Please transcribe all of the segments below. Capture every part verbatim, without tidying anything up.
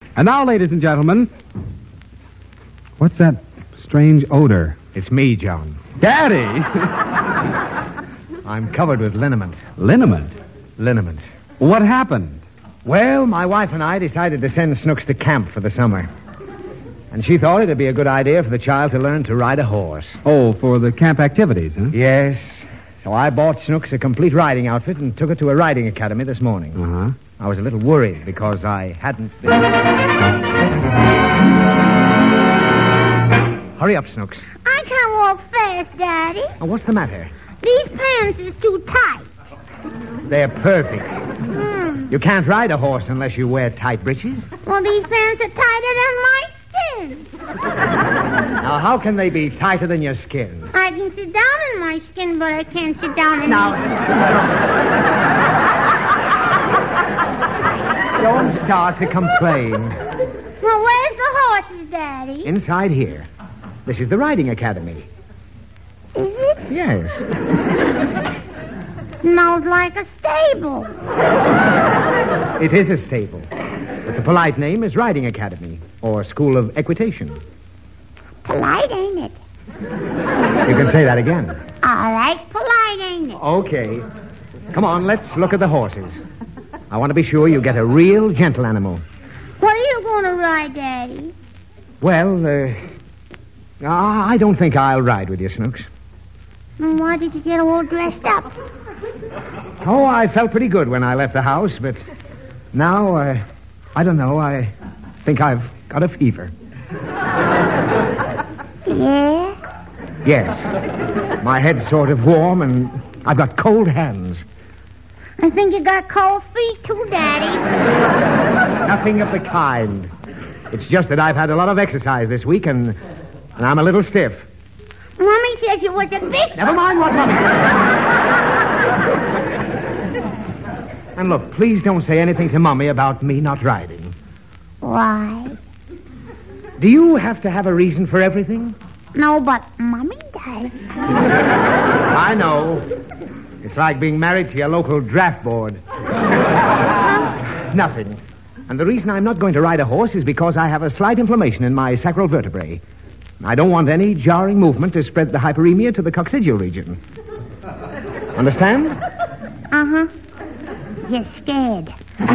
And now, ladies and gentlemen, what's that strange odor? It's me, John. Daddy! I'm covered with liniment. Liniment? Liniment. What happened? Well, my wife and I decided to send Snooks to camp for the summer. And she thought it'd be a good idea for the child to learn to ride a horse. Oh, for the camp activities, huh? Yes. So I bought Snooks a complete riding outfit and took her to a riding academy this morning. Uh-huh. I was a little worried because I hadn't been... Hurry up, Snooks. I can't walk fast, Daddy. Oh, what's the matter? These pants is too tight. They're perfect. Hmm. You can't ride a horse unless you wear tight breeches. Well, these pants are tighter than my skin. Now, how can they be tighter than your skin? I can sit down in my skin, but I can't sit down in Now... Don't start to complain. Well, where's the horses, Daddy? Inside here. This is the riding academy. Is it? Yes. Smells like a stable. It is a stable. But the polite name is Riding Academy, or School of Equitation. Polite, ain't it? You can say that again. All right, polite, ain't it? Okay. Come on, let's look at the horses. I want to be sure you get a real gentle animal. What are you going to ride, Daddy? Well, uh, I don't think I'll ride with you, Snooks. And why did you get all dressed up? Oh, I felt pretty good when I left the house, but now, uh, I don't know, I think I've got a fever. Yeah? Yes. My head's sort of warm, and I've got cold hands. I think you got cold feet, too, Daddy. Nothing of the kind. It's just that I've had a lot of exercise this week, and, and I'm a little stiff. Mommy says you was a big... Never mind what Mommy says. And look, please don't say anything to Mommy about me not riding. Why? Do you have to have a reason for everything? No, but Mommy does. I know. It's like being married to your local draft board. Nothing. And the reason I'm not going to ride a horse is because I have a slight inflammation in my sacral vertebrae. I don't want any jarring movement to spread the hyperemia to the coccygeal region. Understand? Uh-huh. You're scared.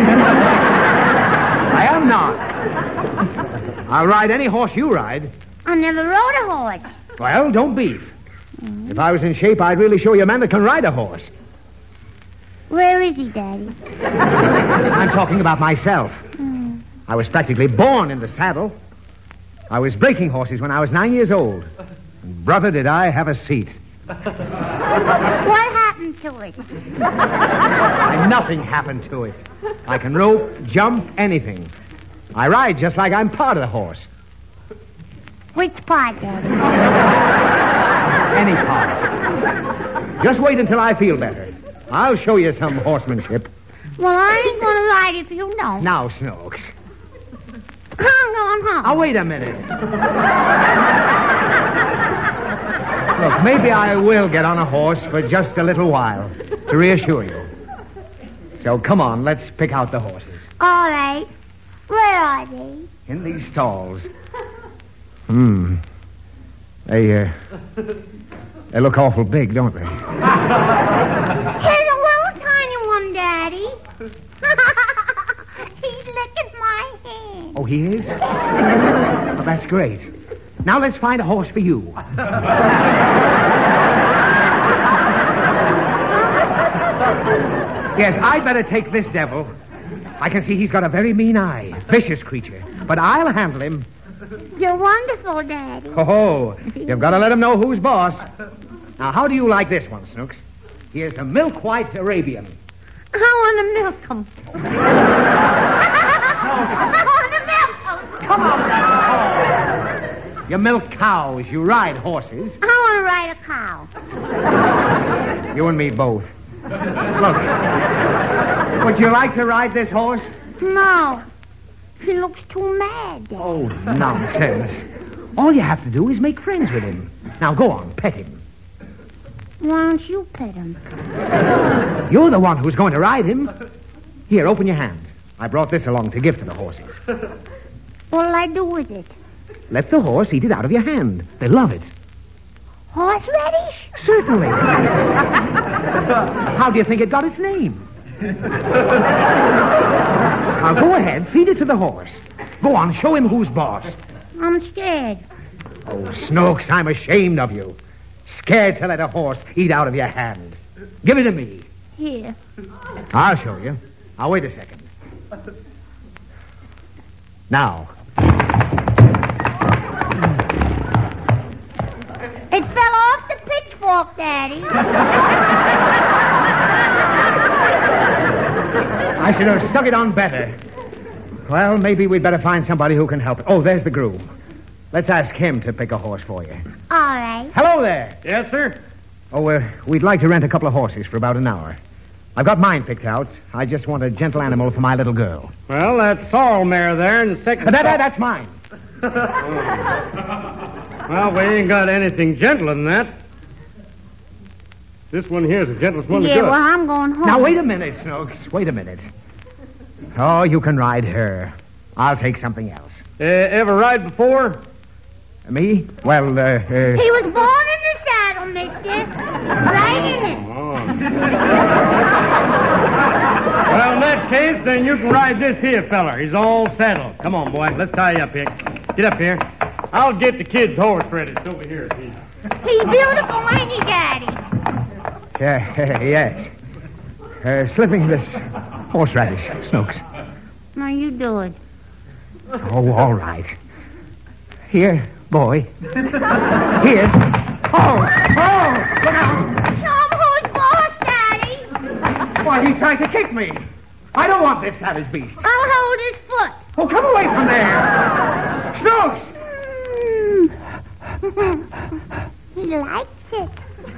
I am not. I'll ride any horse you ride. I never rode a horse. Well, don't beef. Mm-hmm. If I was in shape, I'd really show you a man that can ride a horse. Where is he, Daddy? I'm talking about myself. Mm. I was practically born in the saddle. I was breaking horses when I was nine years old. And brother, did I have a seat. What happened to it? And nothing happened to it. I can rope, jump, anything. I ride just like I'm part of the horse. Which part, Daddy? Any part. Just wait until I feel better. I'll show you some horsemanship. Well, I ain't going to ride if you don't. Now, Snooks. I'm going home. Oh, wait a minute. Look, maybe I will get on a horse for just a little while to reassure you. So, come on, let's pick out the horses. All right. Where are they? In these stalls. Hmm. They, uh... They look awful big, don't they? Here's a little tiny one, Daddy. He's licking my hand. Oh, he is? Oh, that's great. Now let's find a horse for you. Yes, I'd better take this devil. I can see he's got a very mean eye. Vicious creature. But I'll handle him. You're wonderful, Daddy. Oh, you've got to let him know who's boss. Now, how do you like this one, Snooks? Here's a milk white Arabian. I want to milk him. I want to milk him. Come on. You milk cows. You ride horses. I want to ride a cow. You and me both. Look. Would you like to ride this horse? No. He looks too mad, Daddy. Oh, nonsense. All you have to do is make friends with him. Now, go on, pet him. Why don't you pet him? You're the one who's going to ride him. Here, open your hand. I brought this along to give to the horses. What'll I do with it? Let the horse eat it out of your hand. They love it. Horseradish? Certainly. How do you think it got its name? Now, go ahead. Feed it to the horse. Go on. Show him who's boss. I'm scared. Oh, Snooks, I'm ashamed of you. Scared to let a horse eat out of your hand. Give it to me. Here. I'll show you. Now, wait a second. Now. It fell off the pitchfork, Daddy. I should have stuck it on better. Well, maybe we'd better find somebody who can help. Oh, there's the groom. Let's ask him to pick a horse for you. All right. Hello there. Yes, sir? Oh, uh, we'd like to rent a couple of horses for about an hour. I've got mine picked out. I just want a gentle animal for my little girl. Well, that sorrel mare there in the second... That, that, that's mine. Well, we ain't got anything gentler than that. This one here's the gentlest one to Yeah, do it. well, I'm going home. Now, wait a minute, Snooks. Wait a minute. Oh, you can ride her. I'll take something else. Uh, ever ride before? Me? Well, uh... uh He was born in the saddle, mister. Right in it. Oh. Well, in that case, then you can ride this here feller. He's all saddled. Come on, boy. Let's tie you up here. Get up here. I'll get the kid's horse ready. It's over here. See? He's beautiful, ain't he, Daddy? Uh, yes. Uh, slipping this horseradish, Snooks. No, you do it. Oh, all right. Here, boy. Here. Oh, oh, look out. Show him who's boss, Daddy. Why, he tried to kick me. I don't want this savage beast. I'll hold his foot. Oh, come away from there. Snooks! He likes it.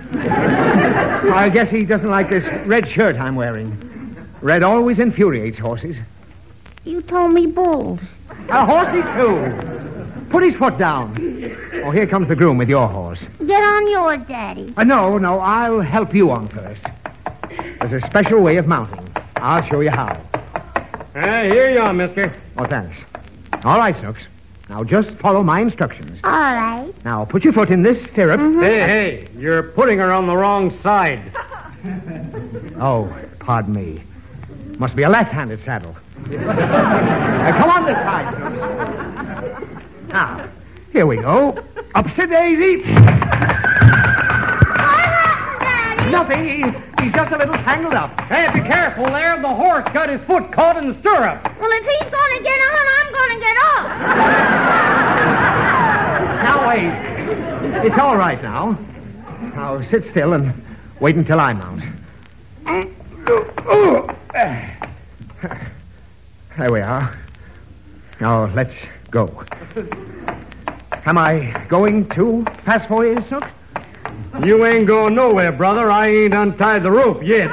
I guess he doesn't like this red shirt I'm wearing. Red always infuriates horses. You told me bulls. Uh, horses, too. Put his foot down. Oh, here comes the groom with your horse. Get on yours, Daddy. Uh, no, no, I'll help you on first. There's a special way of mounting. I'll show you how. Uh, here you are, mister. Oh, thanks. All right, Snooks. Now, just follow my instructions. All right. Now, put your foot in this stirrup. Mm-hmm. Hey, hey, you're putting her on the wrong side. Oh, pardon me. Must be a left-handed saddle. Now, come on this side, Snooks. Now, here we go. Upsy daisy. What happened, Daddy? Nothing. He, he's just a little tangled up. Hey, be careful there. The horse got his foot caught in the stirrup. Well, if he's going to get on, I'm going to get off. Now, wait. It's all right now. Now, sit still and wait until I mount. There we are. Now, let's go. Am I going too fast for you, Snook? You ain't going nowhere, brother. I ain't untied the rope yet.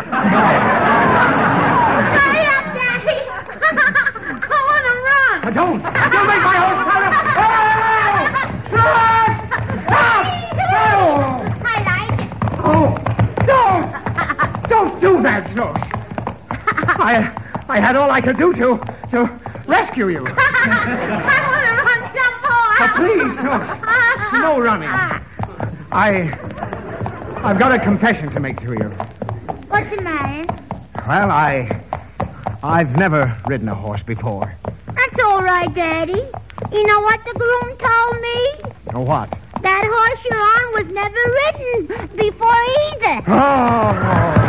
Hurry up, Daddy. I want to run. Now, don't. Don't make my horse run up. Oh! Stop! Stop! I like it. Oh! Don't! Don't do that, Snooks. I, I had all I could do to, to rescue you. I want to run some more. But please, Snooks. No running. I... I've got a confession to make to you. What's the matter? Well, I... I've never ridden a horse before. That's all right, Daddy. You know what the groom told me? Oh, what? That horse you're on was never ridden before either. Oh!